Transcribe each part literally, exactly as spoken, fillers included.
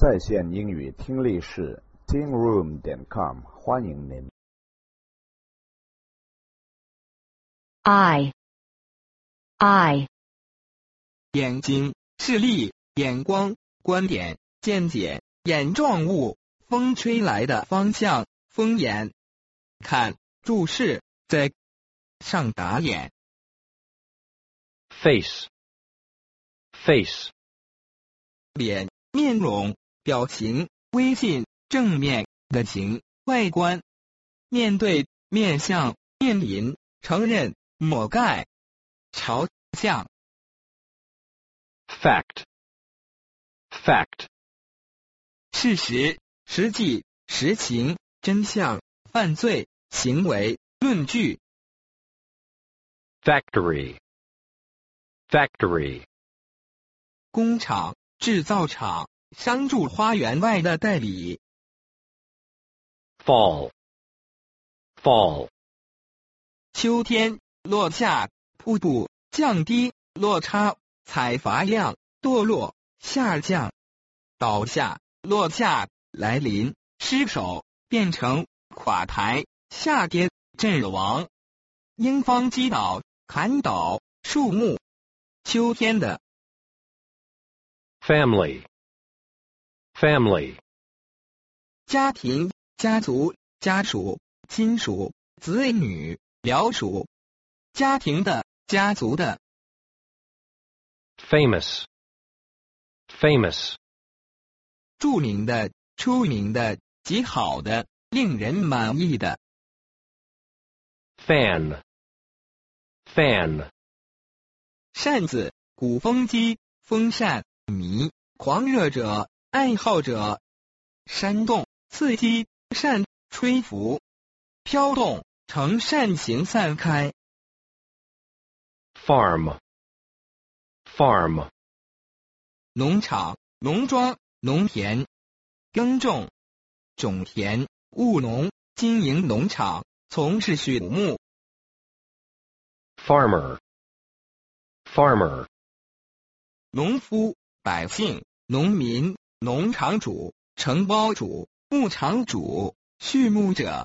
在线英语听力室 听 room 点 com 欢迎您。 I I 眼睛、视力、眼光、观点、见解、眼状物、风吹来的方向、风眼、看、注视、在上打眼。 face face 脸、面容、表情、微信、正面的形、外观。面对、面向、面临、承认、抹盖、朝向。 fact fact 事实、实际、实情、真相、犯罪、行为、论据。 factory factory 工厂、制造厂、商住花园外的代理。 fall fall 秋天、落下、瀑布、降低、落差、采伐量、堕落、下降、倒下、落下、来临、失手、变成、垮台、下跌、阵亡。英方击倒、砍倒、树木。秋天的。 family family 家庭、家族、家属、亲属、子女、僚属。家庭的、家族的。 famous famous 著名的、出名的、极好的、令人满意的。 fan fan 扇子、鼓风机、风扇、迷、狂热者、爱好者。煽动、刺激、扇、吹拂、飘动，呈扇形散开。 farm farm 农场、农庄、农田。耕种、种田、务农、经营农场、从事畜牧。 farmer farmer 农夫、百姓、农民、农场主、承包主、牧场主、畜牧者。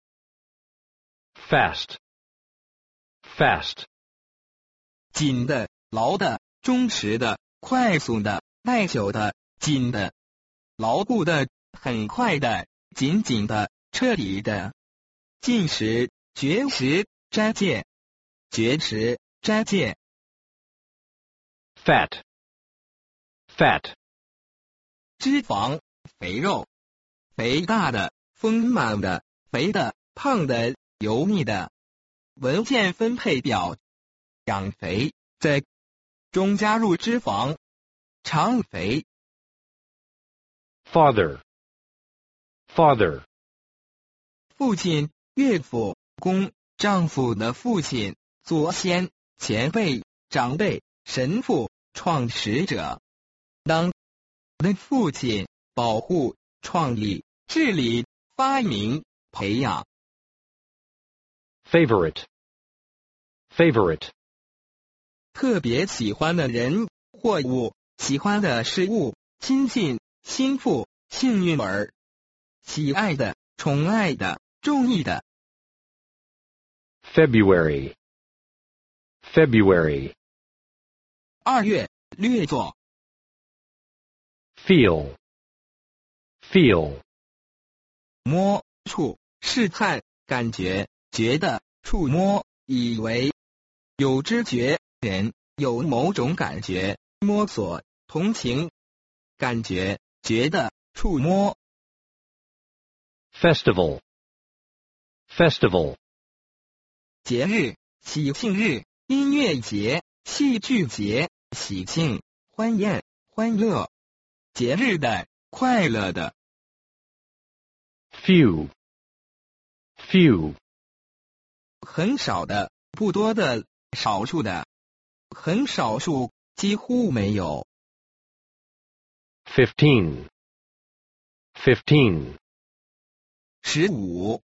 fast fast 紧的、牢的、忠实的、快速的、耐久的、紧的、牢固的、很快的、紧紧的、彻底的。进食、绝食、斋戒、绝食、斋戒。 fat fat 脂肪、肥肉。肥大的、丰满的、肥的、胖的、油腻的。文件分配表。养肥，在中加入脂肪。肠肥。 father father 父亲、岳父、公、丈夫的父亲、祖先、前辈、长辈、神父、创始者。当的父亲，保护、创立、治理、发明、培养。 favorite favorite 特别喜欢的人或物，喜欢的事物，亲近、心腹、幸运儿。喜爱的、宠爱的、中意的。 February February 二月，略作。 feel feel 摸、触、试探、感觉、觉得、触摸、以为。有知觉人，有某种感觉、摸索、同情、感觉、觉得、触摸。 festival festival 节日、喜庆日、音乐节、戏剧节、喜庆、欢宴、欢乐。节日的、快乐的。 few few 很少的、不多的、少数的。很少数，几乎没有。 fifteen fifteen 十五。